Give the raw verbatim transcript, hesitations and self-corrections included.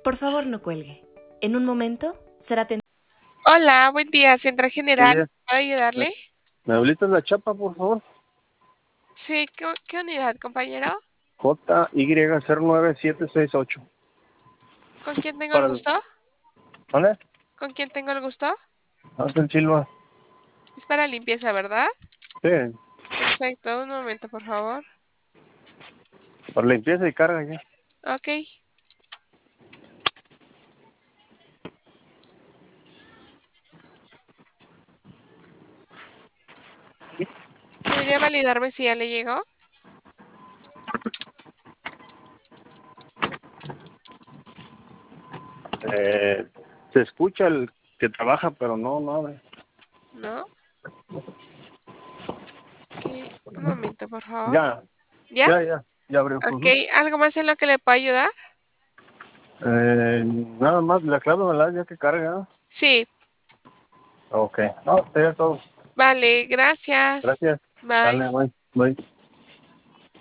Por favor, no cuelgue. En un momento será atendido. Hola, buen día, Central General. Sí, ¿Puedo ayudarle? ¿me habilitas la chapa, por favor? Sí, ¿qué, qué unidad, compañero? J Y cero nueve siete seis ocho. ¿Con quién tengo el Para el... gusto? ¿Vale? ¿Con quién tengo el gusto? Ángel Silva. Es para limpieza, ¿verdad? Sí, Perfecto, un momento, por favor. para limpieza y carga ya. Ok. ¿Podría validarme si ya le llegó? Eh, se escucha el que trabaja, pero no, no abre. ¿No? Ok, un momento, por favor. Ya, ¿Ya? ya, ya, ya abrió. Ok, Ujú. ¿algo más en lo que le puedo ayudar? Eh, nada más, la clave me la das ya que carga, ¿no? Sí, Ok. No, sería todo. vale, gracias. Gracias. Bye. Dale, bye. Bye.